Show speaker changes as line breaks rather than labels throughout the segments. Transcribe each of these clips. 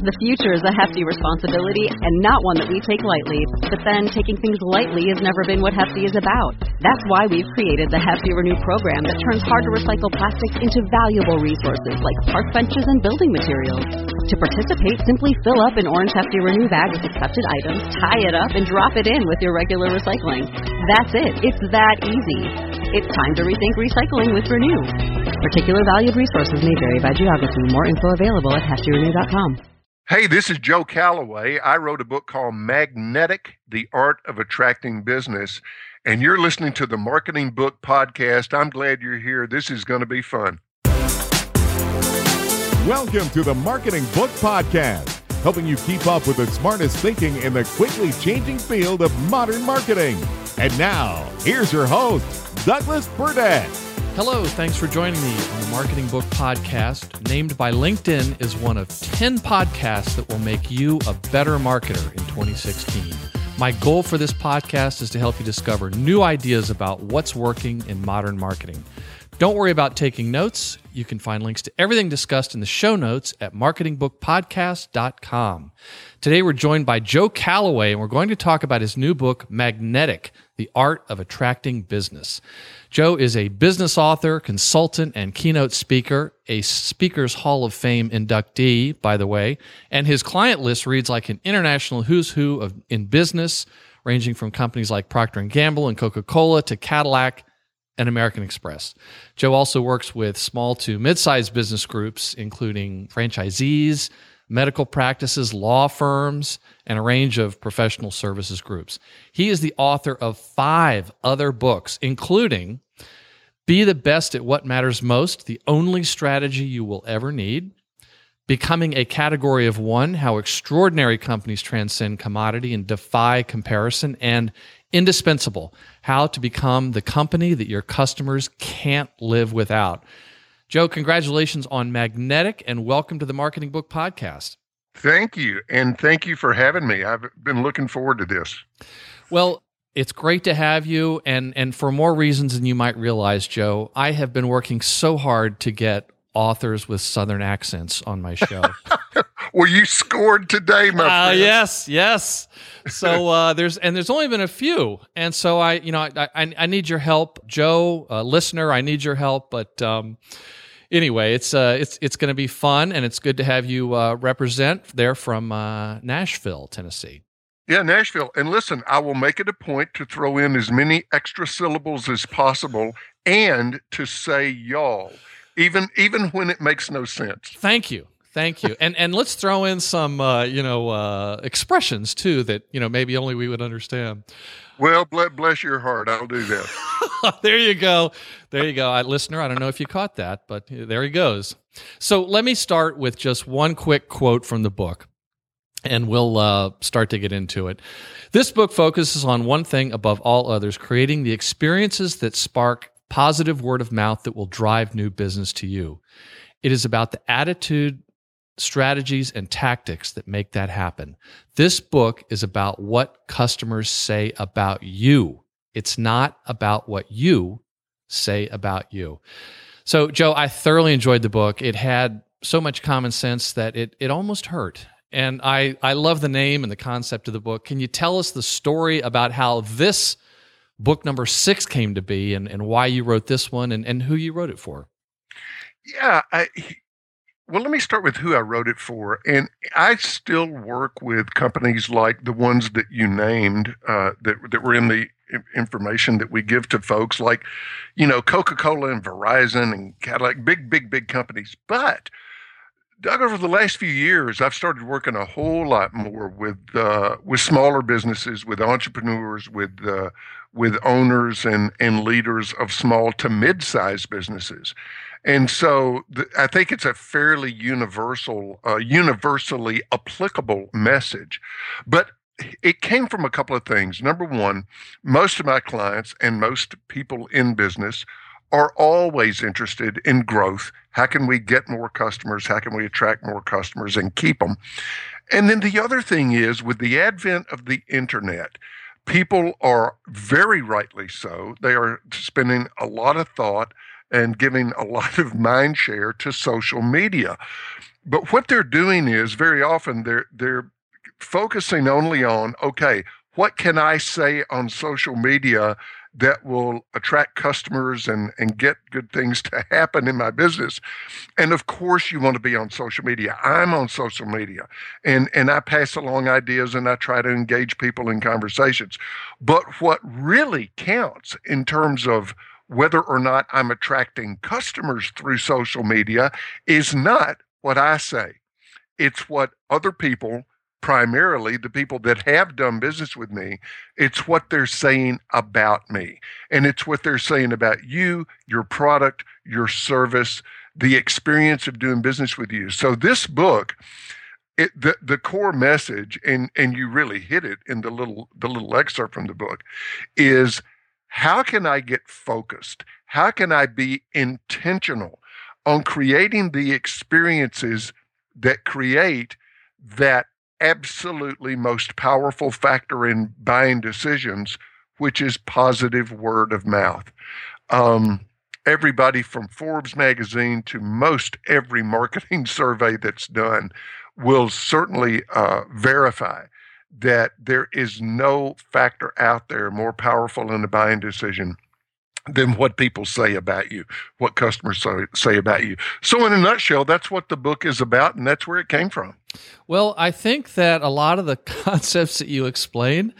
The future is a hefty responsibility and not one that we take lightly. But then taking things lightly has never been what Hefty is about. That's why we've created the Hefty Renew program that turns hard-to-recycle plastics into valuable resources like park benches and building materials. To participate, simply fill up an orange Hefty Renew bag with accepted items, tie it up, and drop it in with your regular recycling. That's it. It's that easy. It's time to rethink recycling with Renew. Particular valued resources may vary by geography. More info available at heftyrenew.com.
Hey, this is Joe Calloway. I wrote a book called Magnetic, The Art of Attracting Business, and you're listening to the Marketing Book Podcast. I'm glad you're here. This is going to be fun.
Welcome to the Marketing Book Podcast, helping you keep up with the smartest thinking in the quickly changing field of modern marketing. And now, here's your host, Douglas Burdett.
Hello, thanks for joining me on the Marketing Book Podcast. Named by LinkedIn as one of 10 podcasts that will make you a better marketer in 2016. My goal for this podcast is to help you discover new ideas about what's working in modern marketing. Don't worry about taking notes. You can find links to everything discussed in the show notes at marketingbookpodcast.com. Today, we're joined by Joe Calloway, and we're going to talk about his new book, Magnetic, The Art of Attracting Business. Joe is a business author, consultant, and keynote speaker, a Speakers Hall of Fame inductee, by the way, and his client list reads like an international who's who in business, ranging from companies like Procter & Gamble and Coca-Cola to Cadillac and American Express. Joe also works with small to mid-sized business groups, including franchisees, medical practices, law firms, and a range of professional services groups. He is the author of 5 other books, including Be the Best at What Matters Most, The Only Strategy You Will Ever Need, Becoming a Category of One, How Extraordinary Companies Transcend Commodity and Defy Comparison, and Indispensable, How to Become the Company That Your Customers Can't Live Without. Joe, congratulations on Magnetic, and welcome to the Marketing Book Podcast.
Thank you, and thank you for having me. I've been looking forward to this.
Well, it's great to have you, and for more reasons than you might realize, Joe, I have been working so hard to get authors with Southern accents on my show.
Well, you scored today, my friend.
Yes. So there's only been a few, and so I need your help, Joe, listener. I need your help, but anyway, it's going to be fun, and it's good to have you represent there from Nashville, Tennessee.
Yeah, Nashville. And listen, I will make it a point to throw in as many extra syllables as possible, and to say y'all, even when it makes no sense.
Thank you. And let's throw in some, expressions too that, maybe only we would understand.
Well, bless your heart. I'll do that.
There you go. Listener, I don't know if you caught that, but there he goes. So let me start with just one quick quote from the book, and we'll start to get into it. This book focuses on one thing above all others, creating the experiences that spark positive word of mouth that will drive new business to you. It is about the attitude, strategies, and tactics that make that happen. This book is about what customers say about you. It's not about what you say about you. So, Joe, I thoroughly enjoyed the book. It had so much common sense that it almost hurt. And I love the name and the concept of the book. Can you tell us the story about how this book number 6 came to be, and why you wrote this one, and who you wrote it for?
Yeah, well, let me start with who I wrote it for. And I still work with companies like the ones that you named that were in the information that we give to folks, like, Coca-Cola and Verizon and Cadillac, big companies. But Doug, over the last few years, I've started working a whole lot more with smaller businesses, with entrepreneurs, with owners and leaders of small to mid-sized businesses. And so I think it's a fairly universally applicable message. But it came from a couple of things. Number one, most of my clients and most people in business are always interested in growth. How can we get more customers? How can we attract more customers and keep them? And then the other thing is, with the advent of the internet, people are, very rightly so, they are spending a lot of thought and giving a lot of mind share to social media. But what they're doing is very often they're focusing only on, okay, what can I say on social media that will attract customers and get good things to happen in my business? And of course, you want to be on social media. I'm on social media, and I pass along ideas and I try to engage people in conversations. But what really counts in terms of whether or not I'm attracting customers through social media is not what I say. It's what other people, primarily the people that have done business with me, it's what they're saying about me. And it's what they're saying about you, your product, your service, the experience of doing business with you. So this book, the core message, and you really hit it in the little excerpt from the book, is how can I get focused? How can I be intentional on creating the experiences that create that absolutely most powerful factor in buying decisions, which is positive word of mouth. Everybody from Forbes magazine to most every marketing survey that's done will certainly verify that there is no factor out there more powerful in a buying decision than what people say about you, what customers say about you. So in a nutshell, that's what the book is about, and that's where it came from.
Well, I think that a lot of the concepts that you explain,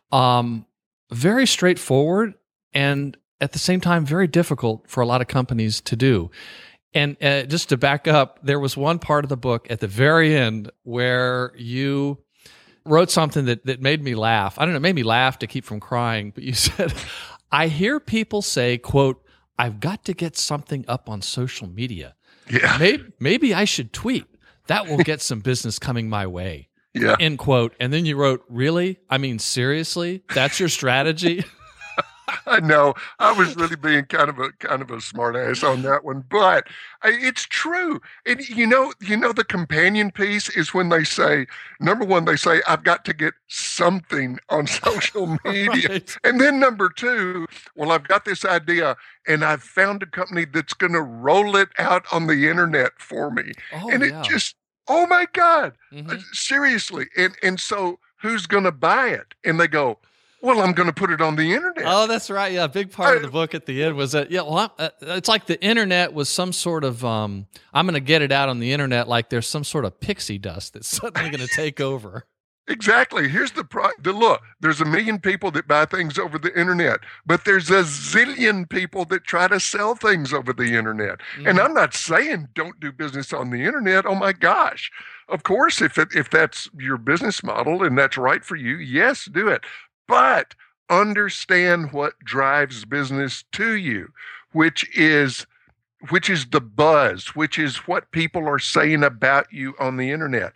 very straightforward and at the same time very difficult for a lot of companies to do. And just to back up, there was one part of the book at the very end where you wrote something that made me laugh. I don't know, it made me laugh to keep from crying, but you said, I hear people say, quote, I've got to get something up on social media.
Yeah.
Maybe I should tweet. That will get some business coming my way.
Yeah.
End quote. And then you wrote, really? I mean, seriously? That's your strategy?
I know I was really being kind of a smart ass on that one, but it's true. And you know, the companion piece is when they say, number one, they say, I've got to get something on social media. Right. And then number two, well, I've got this idea and I've found a company that's going to roll it out on the internet for me.
Oh,
and
yeah.
It just, oh my God,
mm-hmm.
Seriously. And so who's going to buy it? And they go, well, I'm going to put it on the internet.
Oh, that's right. Yeah, a big part of the book at the end was that, it's like the internet was some sort of, I'm going to get it out on the internet like there's some sort of pixie dust that's suddenly going to take over.
Exactly. Here's the look, there's 1 million people that buy things over the internet, but there's a zillion people that try to sell things over the internet. Mm-hmm. And I'm not saying don't do business on the internet. Oh my gosh. Of course, if that's your business model and that's right for you, yes, do it. But understand what drives business to you, which is the buzz, which is what people are saying about you on the internet.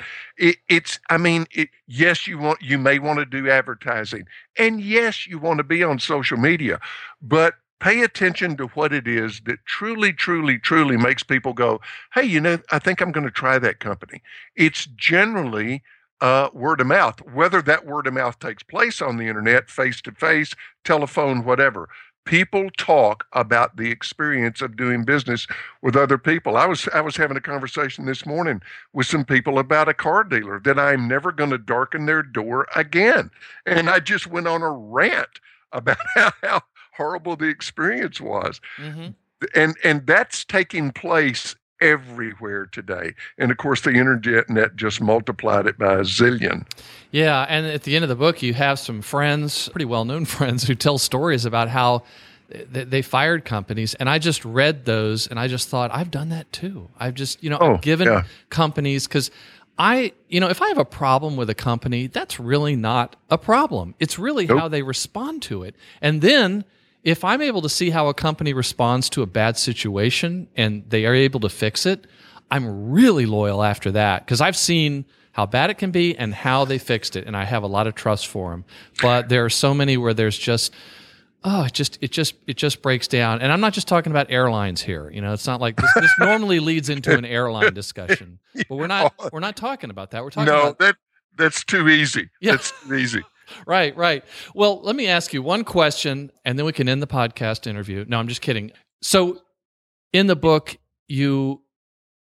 Yes, you may want to do advertising, and yes, you want to be on social media, but pay attention to what it is that truly, truly, truly makes people go, hey, I think I'm going to try that company. It's generally word of mouth, whether that word of mouth takes place on the internet, face-to-face, telephone, whatever. People talk about the experience of doing business with other people. I was having a conversation this morning with some people about a car dealer that I'm never going to darken their door again. And I just went on a rant about how horrible the experience was. Mm-hmm. And that's taking place everywhere today. And of course, the internet just multiplied it by a zillion.
Yeah. And at the end of the book, you have some friends, pretty well-known friends, who tell stories about how they fired companies. And I just read those and I just thought, I've done that too. I've just, I've given companies, because if I have a problem with a company, that's really not a problem. It's really how they respond to it. And then if I'm able to see how a company responds to a bad situation and they are able to fix it, I'm really loyal after that, because I've seen how bad it can be and how they fixed it, and I have a lot of trust for them. But there are so many where there's just, it just breaks down. And I'm not just talking about airlines here. It's not like this normally leads into an airline discussion, but we're not talking about that. We're talking about
that's too easy.
Yeah.
That's too easy.
Right. Well, let me ask you one question, and then we can end the podcast interview. No, I'm just kidding. So in the book, you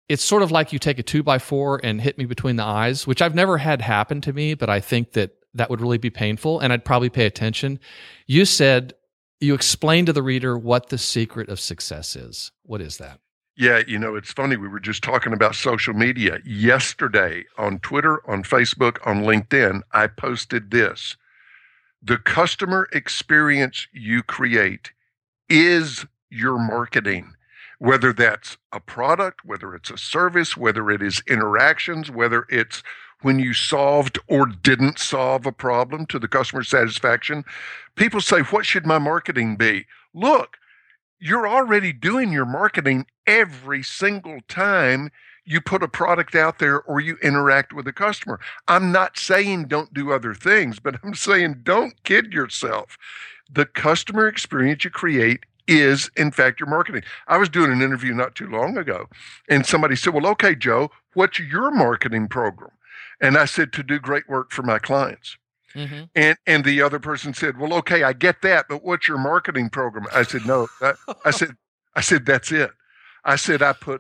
it's sort of like you take a 2x4 and hit me between the eyes, which I've never had happen to me, but I think that would really be painful, and I'd probably pay attention. You said you explained to the reader what the secret of success is. What is that?
Yeah, it's funny. We were just talking about social media. Yesterday on Twitter, on Facebook, on LinkedIn, I posted this. The customer experience you create is your marketing, whether that's a product, whether it's a service, whether it is interactions, whether it's when you solved or didn't solve a problem to the customer's satisfaction. People say, what should my marketing be? Look, you're already doing your marketing every single time you put a product out there or you interact with a customer. I'm not saying don't do other things, but I'm saying don't kid yourself. The customer experience you create is, in fact, your marketing. I was doing an interview not too long ago, and somebody said, well, okay, Joe, what's your marketing program? And I said, to do great work for my clients. Mm-hmm. And the other person said, well, okay, I get that, but what's your marketing program? I said, no, I said, that's it. I said,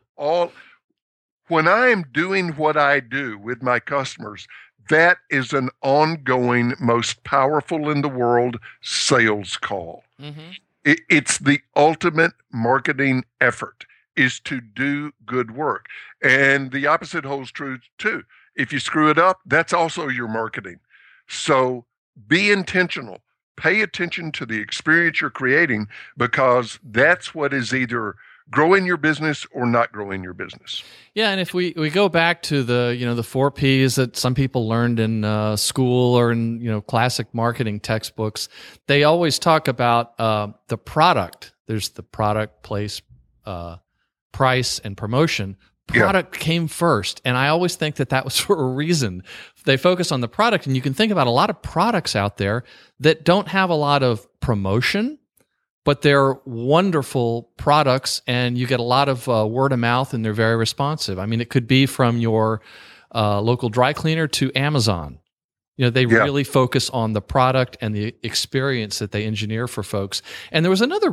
when I am doing what I do with my customers, that is an ongoing, most powerful in the world sales call. Mm-hmm. It's the ultimate marketing effort, is to do good work. And the opposite holds true too. If you screw it up, that's also your marketing. So be intentional. Pay attention to the experience you're creating, because that's what is either growing your business or not growing your business.
Yeah, and if we go back to the 4 Ps that some people learned in school or in classic marketing textbooks, they always talk about the product. There's the product, place, price, and promotion. Product came first, and I always think that was for a reason. They focus on the product, and you can think about a lot of products out there that don't have a lot of promotion, but they're wonderful products, and you get a lot of word of mouth, and they're very responsive. I mean, it could be from your local dry cleaner to Amazon. They really focus on the product and the experience that they engineer for folks. And there was another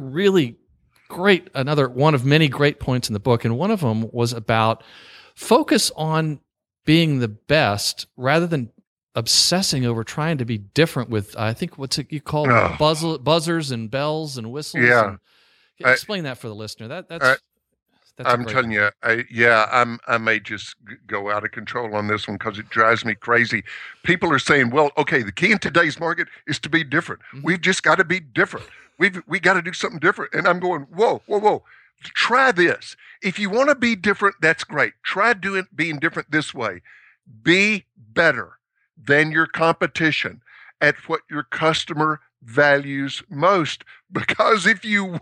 one of many great points in the book, and one of them was about focus on being the best rather than obsessing over trying to be different with, I think, you call buzzers and bells and whistles.
Yeah.
Explain that for the listener. That's
I'm telling you, I may just go out of control on this one because it drives me crazy. People are saying, well, okay, the key in today's market is to be different. Mm-hmm. We've just got to be different. We got to do something different. And I'm going, whoa. Try this. If you want to be different, that's great. Try being different this way. Be better than your competition at what your customer values most. Because if you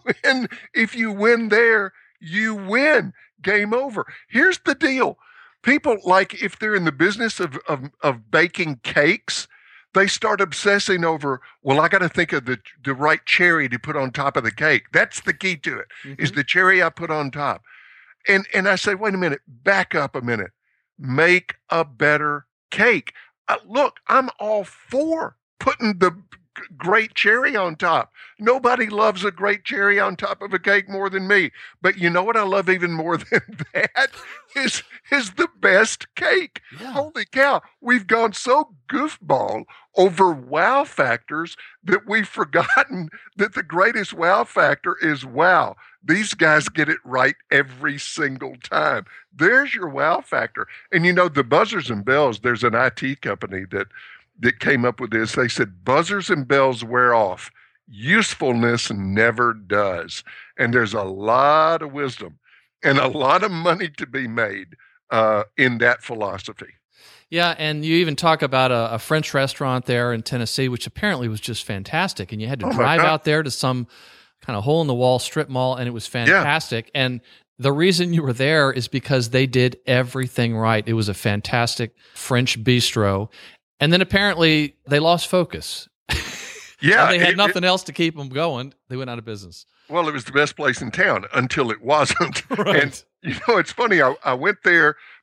win there, you win. Game over. Here's the deal. People, like, if they're in the business of baking cakes, they start obsessing over, well, I got to think of the right cherry to put on top of the cake. That's the key to it, is the cherry I put on top. And I say, wait a minute, back up a minute. Make a better cake. Look, I'm all for putting the great cherry on top. Nobody loves a great cherry on top of a cake more than me. But you know what I love even more than that is the best cake. Yeah. Holy cow. We've gone so goofball over wow factors that we've forgotten that the greatest wow factor is wow. These guys get it right every single time. There's your wow factor. And the buzzers and bells, there's an IT company that came up with this. They said, buzzers and bells wear off. Usefulness never does. And there's a lot of wisdom and a lot of money to be made in that philosophy.
Yeah, and you even talk about a French restaurant there in Tennessee, which apparently was just fantastic. And you had to drive out there to some kind of hole-in-the-wall strip mall, and it was fantastic. Yeah. And the reason you were there is because they did everything right. It was a fantastic French bistro. And then apparently they lost focus.
Yeah.
And they had nothing else to keep them going. They went out of business.
Well, it was the best place in town until it wasn't.
Right.
And, it's funny. I went there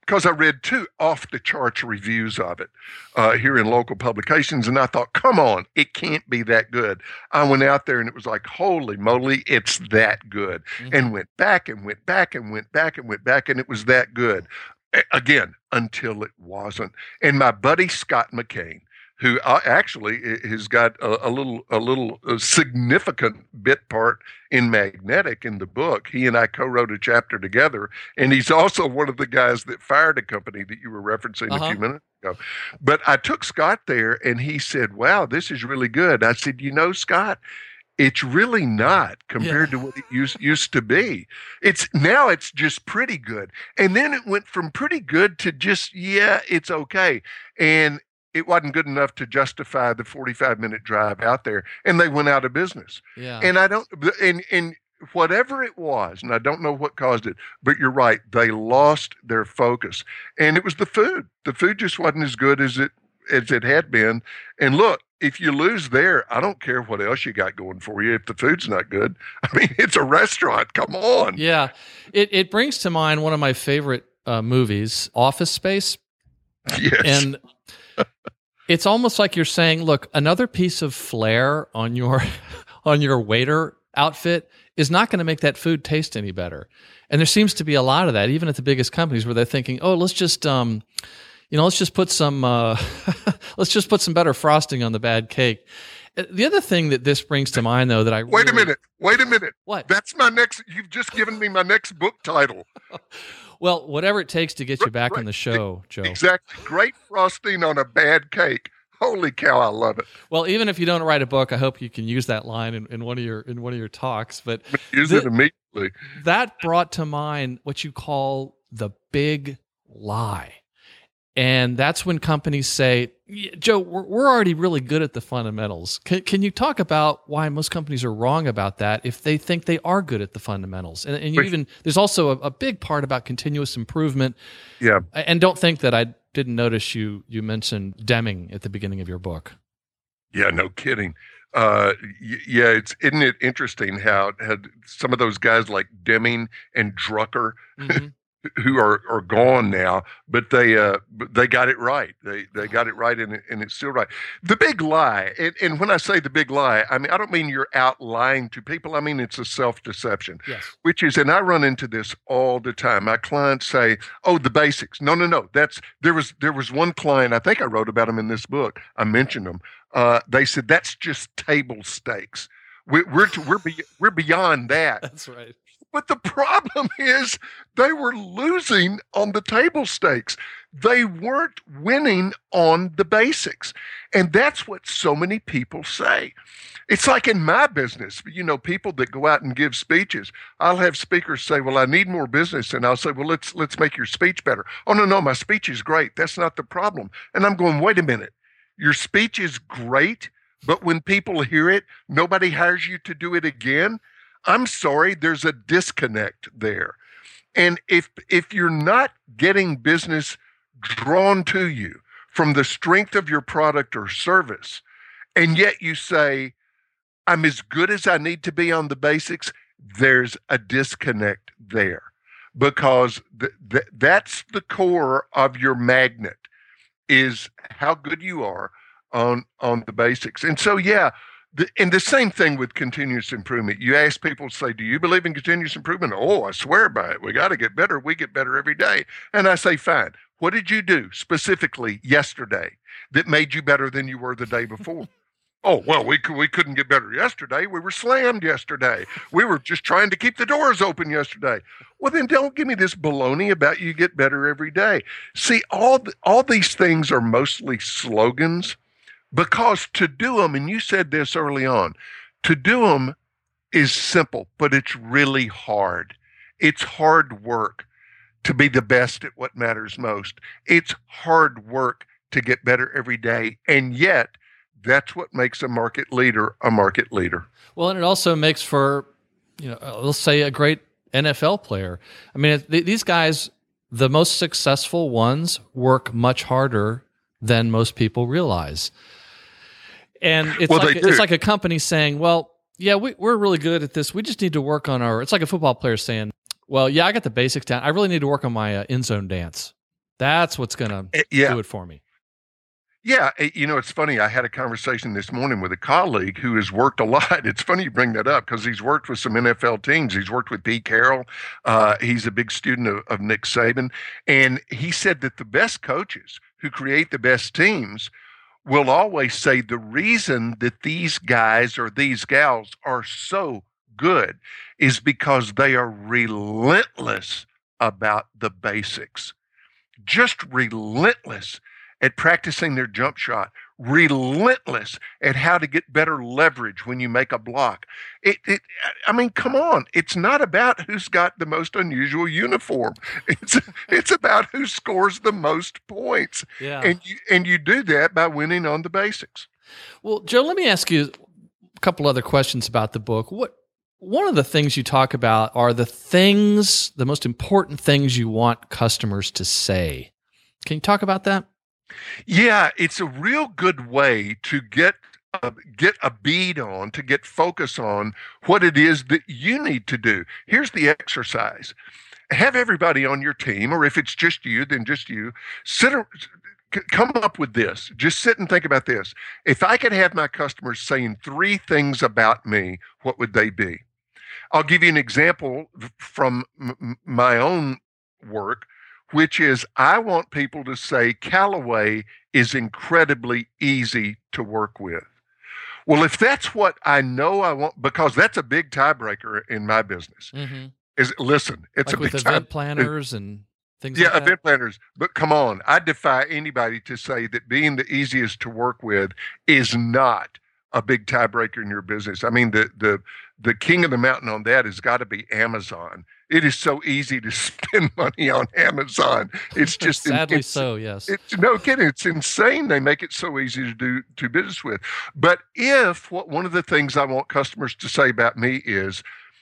because I read 2 off-the-charts reviews of it here in local publications, and I thought, come on, it can't be that good. I went out there, and it was like, holy moly, it's that good. And went back and went back and went back and went back, and it was that good. Again, until it wasn't. And my buddy Scott McCain, who actually has got a little significant bit part in Magnetic in the book. He and I co-wrote a chapter together, and he's also one of the guys that fired a company that you were referencing a few minutes ago. But I took Scott there, and he said, wow, this is really good. I said, Scott, it's really not compared to what it used to be. It's just pretty good. And then it went from pretty good to just, it's okay. And it wasn't good enough to justify the 45-minute drive out there, and they went out of business.
Yeah.
And and whatever it was, and I don't know what caused it, but you're right, they lost their focus. And it was the food. The food just wasn't as good as it had been. And look, if you lose there, I don't care what else you got going for you if the food's not good. I mean, it's a restaurant. Come on.
Yeah. It brings to mind one of my favorite movies, Office Space.
Yes.
And it's almost like you're saying, look, another piece of flair on your waiter outfit is not going to make that food taste any better. And there seems to be a lot of that, even at the biggest companies, where they're thinking, oh, let's just put some let's just put some better frosting on the bad cake. The other thing that this brings to mind, though, that I
wait a minute.
What?
That's my next. You've just given me my next book title.
Well, whatever it takes to get you back on the show, Joe.
Exactly. Great frosting on a bad cake. Holy cow, I love it.
Well, even if you don't write a book, I hope you can use that line in one of your talks. But
use it immediately.
That brought to mind what you call the big lie. And that's when companies say, Joe, we're already really good at the fundamentals. Can you talk about why most companies are wrong about that if they think they are good at the fundamentals? And there's also a big part about continuous improvement.
Yeah.
And don't think that I didn't notice you mentioned Deming at the beginning of your book.
Yeah, no kidding. Isn't it interesting how some of those guys like Deming and Drucker, who are gone now, but they got it right. They got it right, and it's still right. The big lie, and when I say the big lie, I mean I don't mean you're out lying to people. I mean it's a self-deception,
yes.
Which is, and I run into this all the time. My clients say, "Oh, the basics." No. There was one client, I think I wrote about him in this book. I mentioned them. They said that's just table stakes. We're beyond that.
That's right.
But the problem is they were losing on the table stakes. They weren't winning on the basics. And that's what so many people say. It's like in my business, people that go out and give speeches. I'll have speakers say, well, I need more business. And I'll say, well, let's make your speech better. Oh, no, my speech is great. That's not the problem. And I'm going, wait a minute. Your speech is great, but when people hear it, nobody hires you to do it again. I'm sorry, there's a disconnect there. And if you're not getting business drawn to you from the strength of your product or service, and yet you say, I'm as good as I need to be on the basics, there's a disconnect there. Because that's the core of your magnet, is how good you are on the basics. And so, and the same thing with continuous improvement. You ask people, say, do you believe in continuous improvement? Oh, I swear by it. We got to get better. We get better every day. And I say, fine. What did you do specifically yesterday that made you better than you were the day before? Oh, well, we couldn't get better yesterday. We were slammed yesterday. We were just trying to keep the doors open yesterday. Well, then don't give me this baloney about you get better every day. See, all these things are mostly slogans. Because to do them, and you said this early on, to do them is simple, but it's really hard. It's hard work to be the best at what matters most. It's hard work to get better every day. And yet, that's what makes a market leader a market leader.
Well, and it also makes for, let's say a great NFL player. I mean, these guys, the most successful ones, work much harder than most people realize. And it's like a company saying, well, yeah, we're really good at this. We just need to work on it's like a football player saying, well, yeah, I got the basics down. I really need to work on my end zone dance. That's what's going to do it for me.
Yeah, it's funny. I had a conversation this morning with a colleague who has worked a lot. It's funny you bring that up because he's worked with some NFL teams. He's worked with Pete Carroll. He's a big student of Nick Saban. And he said that the best coaches who create the best teams will always say the reason that these guys or these gals are so good is because they are relentless about the basics, just relentless at practicing their jump shot, relentless at how to get better leverage when you make a block. I mean, come on. It's not about who's got the most unusual uniform. It's about who scores the most points.
Yeah.
And you do that by winning on the basics.
Well, Joe, let me ask you a couple other questions about the book. One of the things you talk about are the most important things you want customers to say. Can you talk about that?
Yeah, it's a real good way to get a bead on, to get focus on what it is that you need to do. Here's the exercise. Have everybody on your team, or if it's just you, then just you, come up with this. Just sit and think about this. If I could have my customers saying 3 things about me, what would they be? I'll give you an example from my own work, which is I want people to say Callaway is incredibly easy to work with. Well, if that's what I know I want, because that's a big tiebreaker in my business.
Mm-hmm.
Listen, it's
like
a big
with event planners and things like that.
Yeah, event planners. But come on, I defy anybody to say that being the easiest to work with is not a big tiebreaker in your business. I mean, the king of the mountain on that has got to be Amazon. It is so easy to spend money on Amazon. It's just
sadly so. Yes.
It's no kidding. It's insane. They make it so easy to do business with. But one of the things I want customers to say about me is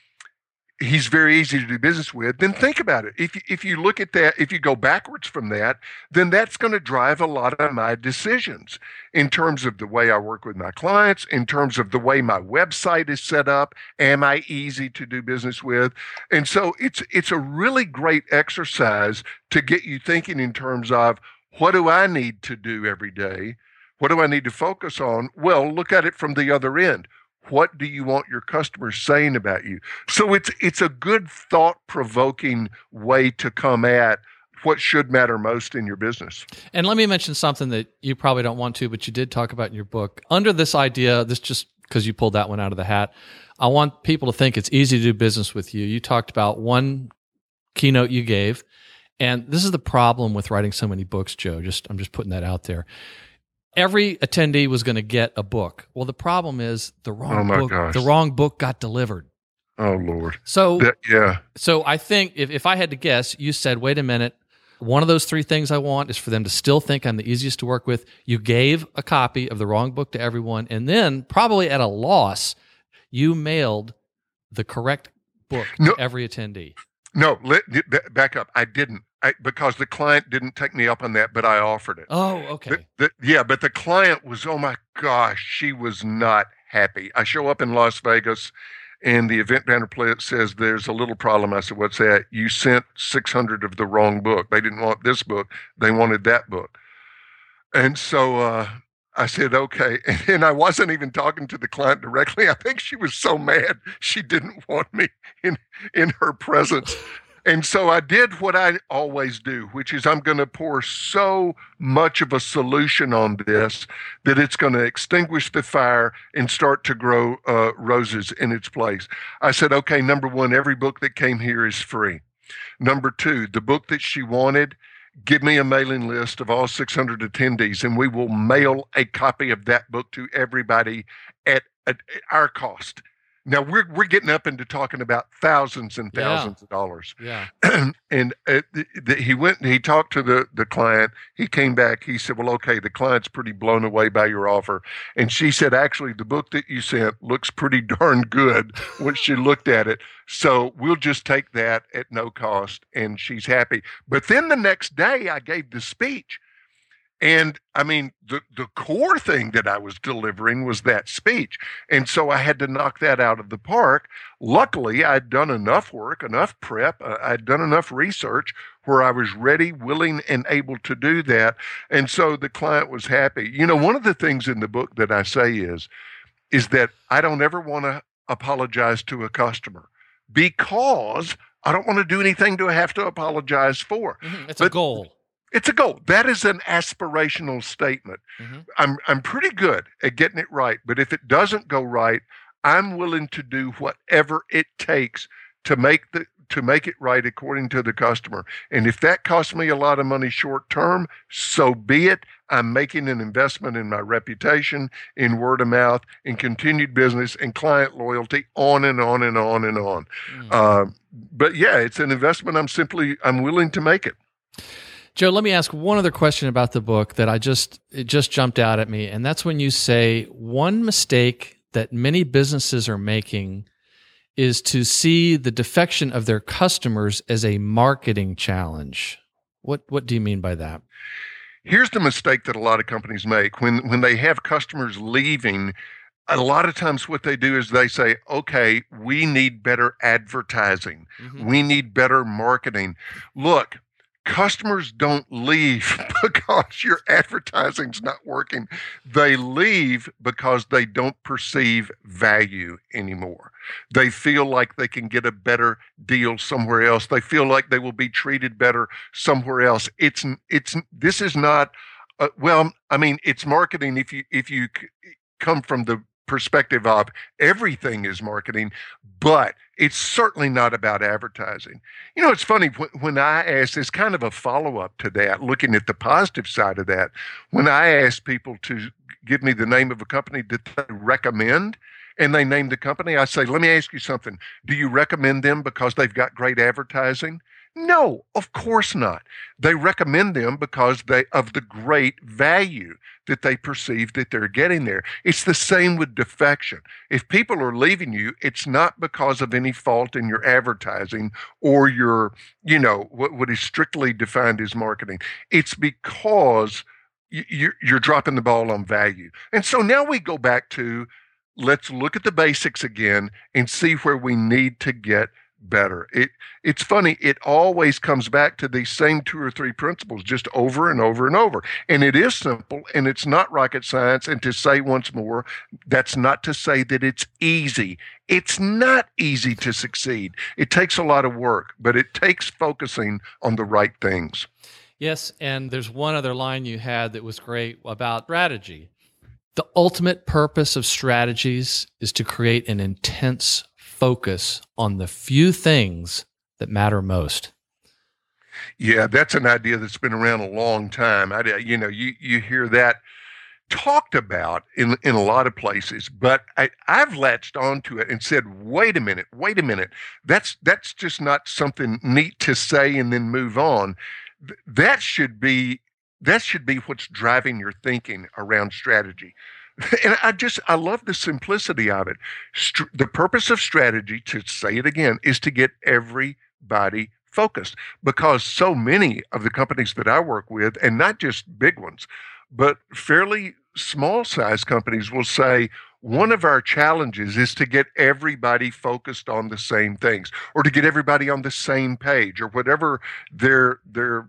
he's very easy to do business with, then think about it. If you look at that, if you go backwards from that, then that's going to drive a lot of my decisions in terms of the way I work with my clients, in terms of the way my website is set up. Am I easy to do business with? And so it's a really great exercise to get you thinking in terms of what do I need to do every day? What do I need to focus on? Well, look at it from the other end. What do you want your customers saying about you? So it's a good thought-provoking way to come at what should matter most in your business.
And let me mention something that you probably don't want to, but you did talk about in your book. Under this idea, this just because you pulled that one out of the hat, I want people to think it's easy to do business with you. You talked about one keynote you gave, and this is the problem with writing so many books, Joe. I'm just putting that out there. Every attendee was going to get a book. Well, the problem is the wrong book got delivered.
Oh, Lord.
So
yeah.
So I think if I had to guess, you said, wait a minute, one of those 3 things I want is for them to still think I'm the easiest to work with. You gave a copy of the wrong book to everyone, and then probably at a loss, you mailed the correct book to every attendee.
No, back up. I didn't. Because the client didn't take me up on that, but I offered it.
Oh, okay.
But the client was, oh my gosh, she was not happy. I show up in Las Vegas, and the event planner says, there's a little problem. I said, what's that? You sent 600 of the wrong book. They didn't want this book. They wanted that book. And so I said, okay. And I wasn't even talking to the client directly. I think she was so mad she didn't want me in her presence. And so I did what I always do, which is I'm going to pour so much of a solution on this that it's going to extinguish the fire and start to grow roses in its place. I said, okay, number 1, every book that came here is free. Number 2, the book that she wanted, give me a mailing list of all 600 attendees, and we will mail a copy of that book to everybody at our cost. Now we're getting up into talking about thousands and thousands of dollars.
Yeah.
And he went and he talked to the client. He came back. He said, well, okay, the client's pretty blown away by your offer. And she said, actually, the book that you sent looks pretty darn good when she looked at it. So we'll just take that at no cost. And she's happy. But then the next day I gave the speech. And I mean, the core thing that I was delivering was that speech. And so I had to knock that out of the park. Luckily, I'd done enough work, enough prep, I'd done enough research where I was ready, willing, and able to do that. And so the client was happy. You know, one of the things in the book that I say is that I don't ever want to apologize to a customer because I don't want to do anything to have to apologize for.
It's a goal.
It's a goal. That is an aspirational statement. I'm pretty good at getting it right, but if it doesn't go right, I'm willing to do whatever it takes to make it right according to the customer. And if that costs me a lot of money short term, so be it. I'm making an investment in my reputation, in word of mouth, in continued business, and client loyalty, on and on and on and on. But yeah, it's an investment. I'm willing to make it.
Joe, let me ask one other question about the book that it just jumped out at me. And that's when you say one mistake that many businesses are making is to see the defection of their customers as a marketing challenge. What do you mean by that?
Here's the mistake that a lot of companies make. When they have customers leaving, a lot of times what they do is they say, okay, we need better advertising. We need better marketing. Look, customers don't leave because your advertising's not working. They leave because they don't perceive value anymore. They feel like they can get a better deal somewhere else. They feel like they will be treated better somewhere else. This is not, it's marketing if you come from the perspective of everything is marketing, but it's certainly not about advertising. You know, it's funny when I ask, it's kind of a follow-up to that, looking at the positive side of that. When I ask people to give me the name of a company that they recommend, and they name the company, I say, let me ask you something. Do you recommend them because they've got great advertising? No, of course not. They recommend them because of the great value that they perceive that they're getting there. It's the same with defection. If people are leaving you, it's not because of any fault in your advertising or your, what is strictly defined as marketing. It's because you're dropping the ball on value. And so now we go back to, let's look at the basics again and see where we need to get better. It's funny, it always comes back to these same 2 or 3 principles just over and over and over. And it is simple and it's not rocket science. And to say once more, that's not to say that it's easy. It's not easy to succeed. It takes a lot of work, but it takes focusing on the right things.
Yes, and there's one other line you had that was great about strategy. The ultimate purpose of strategies is to create an intense focus on the few things that matter most.
Yeah, that's an idea that's been around a long time. You hear that talked about in a lot of places, but I've latched onto it and said, wait a minute. That's just not something neat to say and then move on. That should be what's driving your thinking around strategy. And I love the simplicity of it. The purpose of strategy, to say it again, is to get everybody focused, because so many of the companies that I work with, and not just big ones, but fairly small size companies, will say one of our challenges is to get everybody focused on the same things, or to get everybody on the same page, or whatever their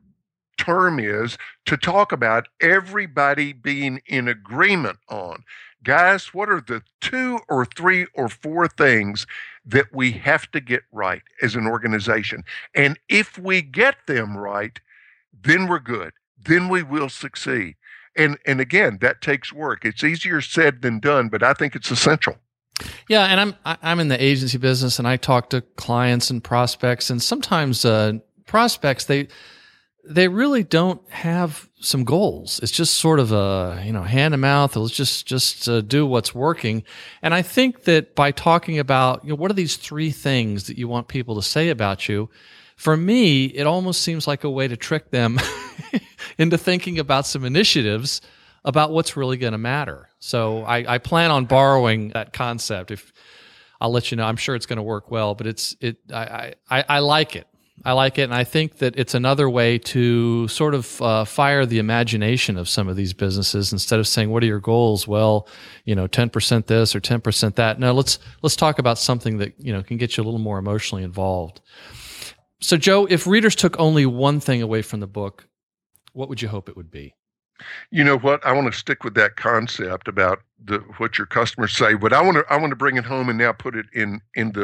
term is, to talk about everybody being in agreement on. Guys, what are the 2 or 3 or 4 things that we have to get right as an organization? And if we get them right, then we're good. Then we will succeed. And again, that takes work. It's easier said than done, but I think it's essential.
Yeah, and I'm in the agency business, and I talk to clients and prospects, and sometimes prospects, they really don't have some goals. It's just sort of a, hand to mouth. Let's just do what's working. And I think that by talking about, what are these 3 things that you want people to say about you? For me, it almost seems like a way to trick them into thinking about some initiatives about what's really going to matter. So I plan on borrowing that concept. If I'll let you know, I'm sure it's going to work well, but I like it. I like it, and I think that it's another way to sort of fire the imagination of some of these businesses. Instead of saying, "What are your goals?" Well, 10% this or 10% that. No, let's talk about something that can get you a little more emotionally involved. So, Joe, if readers took only one thing away from the book, what would you hope it would be?
You know what? I want to stick with that concept about what your customers say, but I want to bring it home and now put it in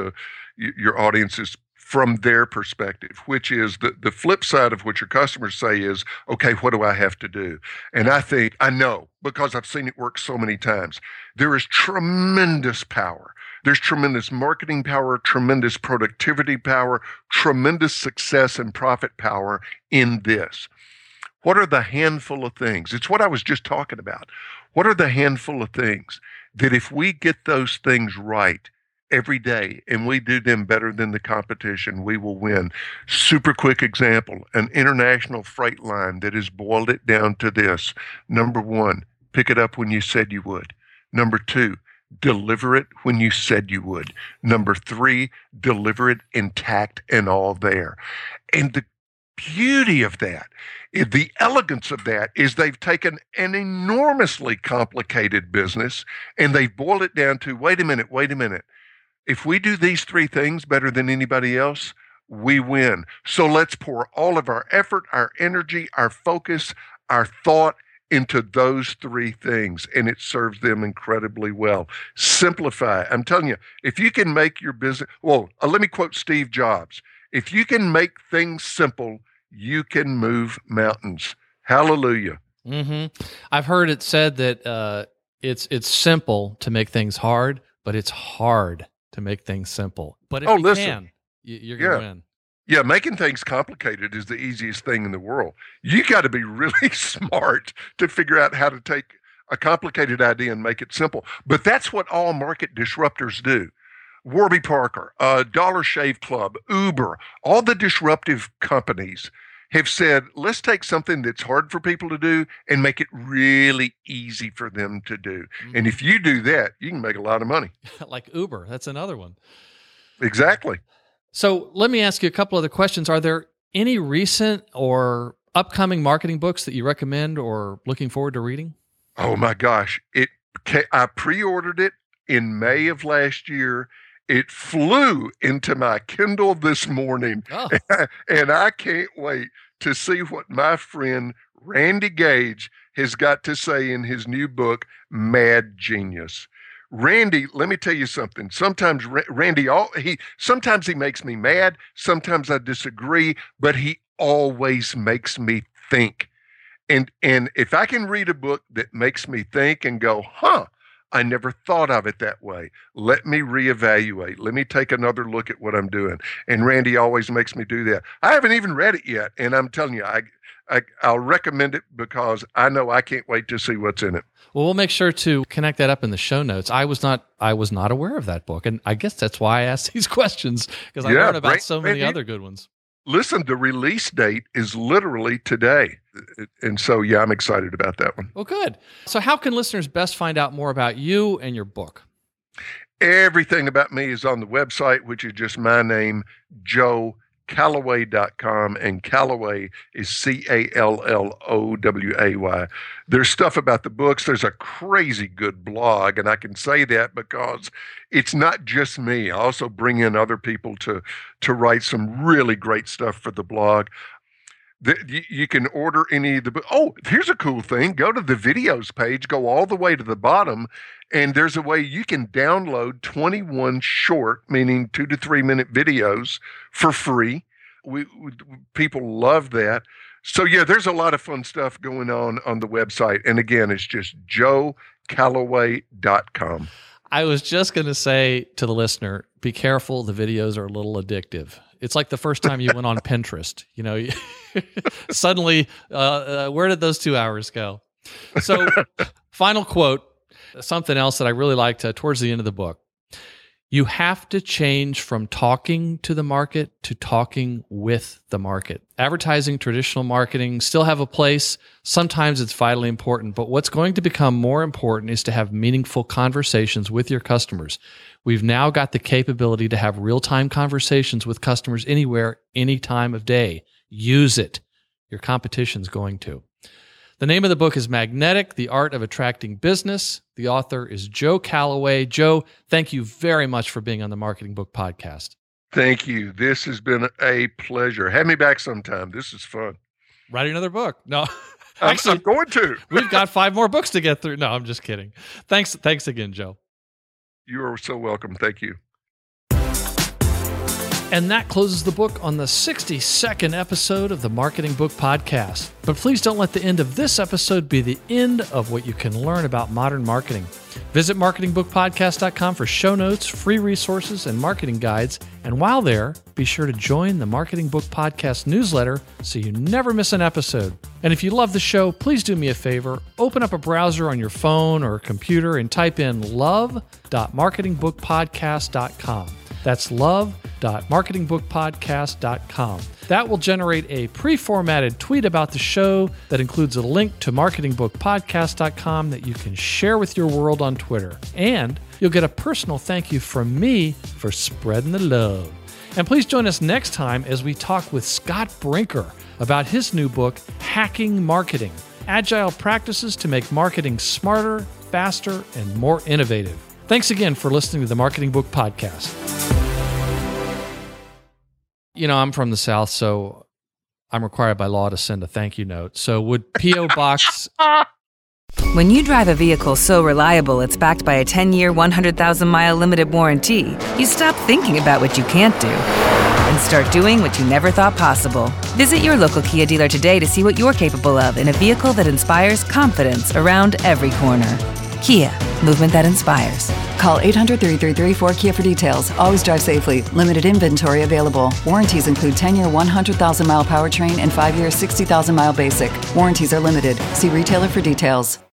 your audience's from their perspective, which is the flip side of what your customers say is, okay, what do I have to do? And I know, because I've seen it work so many times, there is tremendous power. There's tremendous marketing power, tremendous productivity power, tremendous success and profit power in this. What are the handful of things? It's what I was just talking about. What are the handful of things that if we get those things right every day and we do them better than the competition, we will win? Super quick example, an international freight line that has boiled it down to this. Number one, pick it up when you said you would. Number two, deliver it when you said you would. Number three, deliver it intact and all there. And the beauty of that, the elegance of that, is they've taken an enormously complicated business and they've boiled it down to, wait a minute. If we do these three things better than anybody else, we win. So let's pour all of our effort, our energy, our focus, our thought into those three things, and it serves them incredibly well. Simplify. I'm telling you, if you can make your business, let me quote Steve Jobs. If you can make things simple, you can move mountains. Hallelujah.
Mm-hmm. I've heard it said that it's simple to make things hard, but it's hard to make things simple. But if you can, you're going to win.
Yeah, making things complicated is the easiest thing in the world. You got to be really smart to figure out how to take a complicated idea and make it simple. But that's what all market disruptors do. Warby Parker, Dollar Shave Club, Uber, all the disruptive companies have said, let's take something that's hard for people to do and make it really easy for them to do. Mm-hmm. And if you do that, you can make a lot of money.
Like Uber, that's another one.
Exactly.
So let me ask you a couple other questions. Are there any recent or upcoming marketing books that you recommend or looking forward to reading?
Oh my gosh. I pre-ordered it in May of last year. It flew into my Kindle this morning, and I can't wait to see what my friend Randy Gage has got to say in his new book, Mad Genius. Randy, let me tell you something. Sometimes Randy, sometimes he makes me mad. Sometimes I disagree, but he always makes me think. And if I can read a book that makes me think and go, I never thought of it that way. Let me reevaluate. Let me take another look at what I'm doing. And Randy always makes me do that. I haven't even read it yet. And I'm telling you, I'll recommend it because I know I can't wait to see what's in it.
Well, we'll make sure to connect that up in the show notes. I was not aware of that book. And I guess that's why I asked these questions, because I learned about so many other good ones.
Listen, the release date is literally today. And so, I'm excited about that one.
Well, good. So how can listeners best find out more about you and your book?
Everything about me is on the website, which is just my name, joecalloway.com, and Calloway is Calloway. There's stuff about the books. There's a crazy good blog, and I can say that because it's not just me. I also bring in other people to write some really great stuff for the blog. You can order any of the books. Oh, here's a cool thing. Go to the videos page, go all the way to the bottom, and there's a way you can download 21 short, meaning 2 to 3 minute videos for free. People love that. So, there's a lot of fun stuff going on the website. And again, it's just joecalloway.com.
I was just going to say to the listener, be careful. The videos are a little addictive. It's like the first time you went on Pinterest, suddenly, where did those 2 hours go? So final quote, something else that I really liked towards the end of the book. You have to change from talking to the market to talking with the market. Advertising, traditional marketing still have a place. Sometimes it's vitally important, but what's going to become more important is to have meaningful conversations with your customers. We've now got the capability to have real-time conversations with customers anywhere, any time of day. Use it. Your competition's going to. The name of the book is Magnetic, The Art of Attracting Business. The author is Joe Calloway. Joe, thank you very much for being on the Marketing Book Podcast.
Thank you. This has been a pleasure. Have me back sometime. This is fun.
Write another book. No,
actually, I'm going to.
We've got 5 more books to get through. No, I'm just kidding. Thanks again, Joe.
You are so welcome. Thank you.
And that closes the book on the 62nd episode of the Marketing Book Podcast. But please don't let the end of this episode be the end of what you can learn about modern marketing. Visit marketingbookpodcast.com for show notes, free resources, and marketing guides. And while there, be sure to join the Marketing Book Podcast newsletter so you never miss an episode. And if you love the show, please do me a favor. Open up a browser on your phone or computer and type in love.marketingbookpodcast.com. That's love.marketingbookpodcast.com. That will generate a pre-formatted tweet about the show that includes a link to marketingbookpodcast.com that you can share with your world on Twitter. And you'll get a personal thank you from me for spreading the love. And please join us next time as we talk with Scott Brinker about his new book, Hacking Marketing: Agile Practices to Make Marketing Smarter, Faster, and More Innovative. Thanks again for listening to the Marketing Book Podcast. You know, I'm from the South, so I'm required by law to send a thank you note. So would P.O. Box...
When you drive a vehicle so reliable it's backed by a 10-year, 100,000-mile limited warranty, you stop thinking about what you can't do and start doing what you never thought possible. Visit your local Kia dealer today to see what you're capable of in a vehicle that inspires confidence around every corner. Kia, movement that inspires.
Call 800-333-4KIA for details. Always drive safely. Limited inventory available. Warranties include 10-year, 100,000-mile powertrain and 5-year, 60,000-mile basic. Warranties are limited. See retailer for details.